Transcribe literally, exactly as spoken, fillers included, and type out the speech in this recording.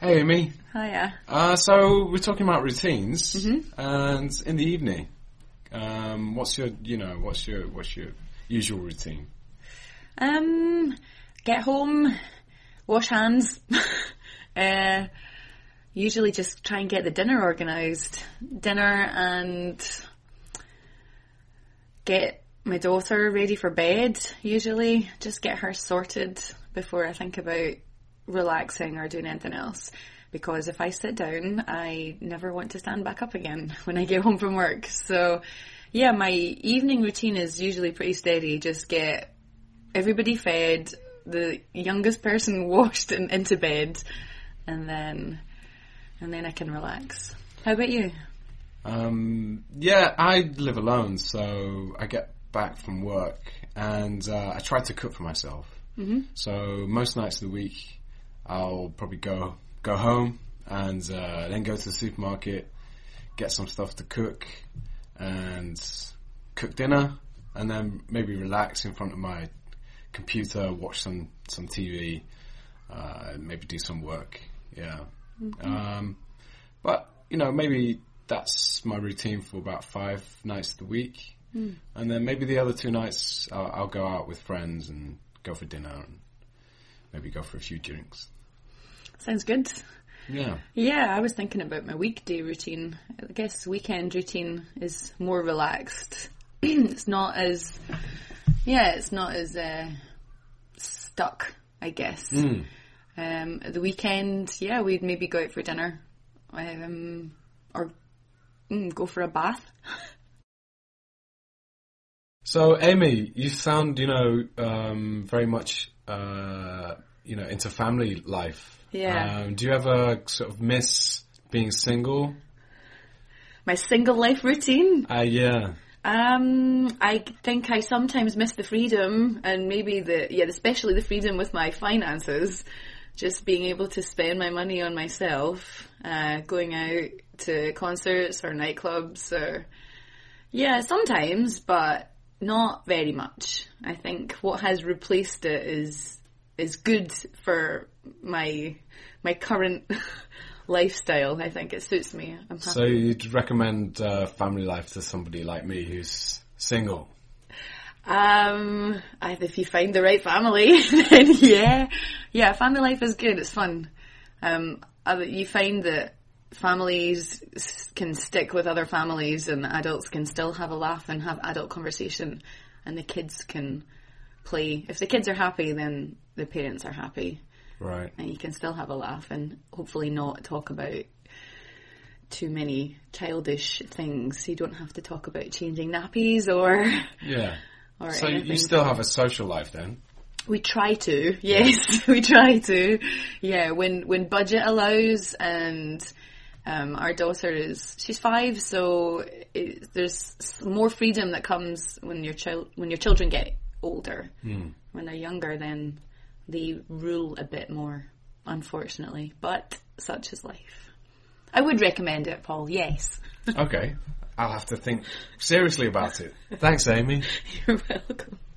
Hey, Amy. Hiya. Uh, so we're talking about routines, Mm-hmm. and in the evening, um, what's your, you know, what's your, what's your usual routine? Um, get home, wash hands. uh, usually just try and get the dinner organised. Dinner and get my daughter ready for bed, usually. Just get her sorted before I think about relaxing or doing anything else. Because if I sit down, I never want to stand back up again when I get home from work. So, yeah, my evening routine is usually pretty steady. Just get everybody fed, the youngest person washed and into bed, and then and then I can relax. How about you? Um, yeah, I live alone, so I get back from work and uh, I try to cook for myself. Mm-hmm. So most nights of the week, I'll probably go go home and uh, then go to the supermarket, get some stuff to cook, and cook dinner, and then maybe relax in front of my computer, watch some some T V, uh, maybe do some work. Yeah, Mm-hmm. um, but you know, maybe that's my routine for about five nights of the week, Mm. and then maybe the other two nights I'll, I'll go out with friends and go for dinner and maybe go for a few drinks. Sounds good. Yeah. Yeah, I was thinking about my weekday routine. I guess weekend routine is more relaxed. It's not as, yeah, it's not as uh, stuck, I guess. Mm. Um, the weekend, yeah, we'd maybe go out for dinner, um, or mm, go for a bath. So, Amy, you sound, you know, um, very much, uh, you know, into family life. Yeah. Um, do you ever sort of miss being single? My single life routine. Uh, yeah. Um, I think I sometimes miss the freedom, and maybe the yeah, especially the freedom with my finances. Just being able to spend my money on myself, uh, going out to concerts or nightclubs, or yeah, sometimes, but not very much. I think what has replaced it is is good for my my current lifestyle. I think it suits me. I'm happy. So you'd recommend uh, family life to somebody like me who's single? Um, I- if you find the right family, then yeah, yeah, family life is good. It's fun. Um, other- you find that families s- can stick with other families, and adults can still have a laugh and have adult conversation, and the kids can play. If the kids are happy, then the parents are happy, Right. and you can still have a laugh and hopefully not talk about too many childish things. You don't have to talk about changing nappies or. Yeah. or So anything. you still have a social life then? We try to, yes, we try to. Yeah, when when budget allows, and um, our daughter is she's five, so it, there's more freedom that comes when your child when your children get older. Mm. When they're younger, then they rule a bit more, unfortunately. But such is life. I would recommend it, Paul. Yes. Okay. I'll have to think seriously about it. Thanks, Amy. You're welcome.